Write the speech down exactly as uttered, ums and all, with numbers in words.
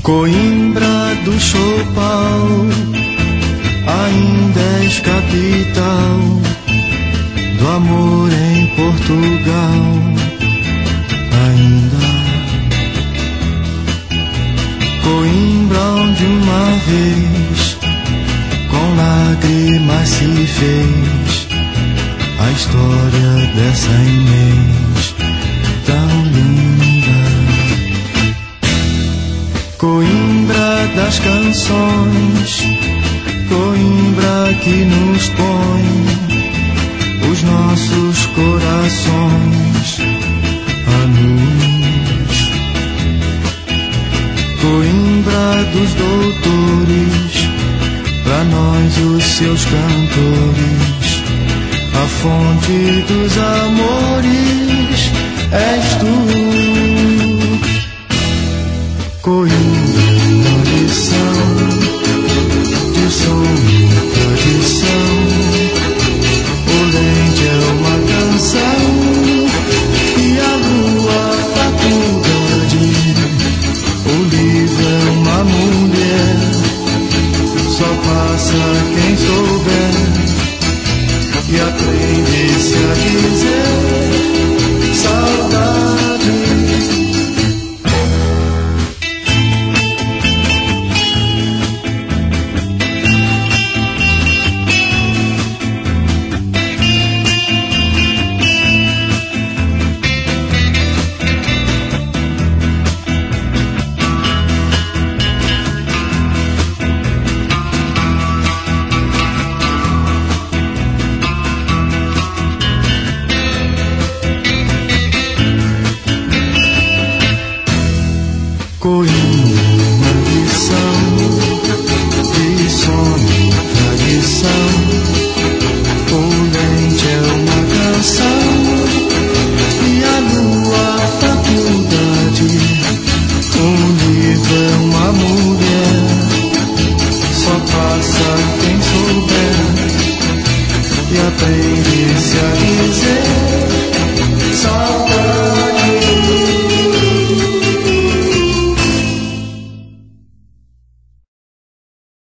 Coimbra do Chopal, ainda és capital do amor em Portugal. Ainda Coimbra, onde uma vez com lágrimas se fez a história dessa Inês tão linda. Coimbra das canções, Coimbra que nos põe os nossos corações à luz. Coimbra dos doutores, pra nós os seus cantores, a fonte dos amores és tu. Coimbra, tradição, de sonho e tradição. O lente é uma canção e a lua faculdade. O livro é uma mulher, só passa quem souber e aprende-se a dizer saudade. Coimbra, uma lição de sonho e tradição. O lente é uma canção e a lua faculdade. Um livro é uma mulher, só passa quem souber e aprende-se a dizer saudade.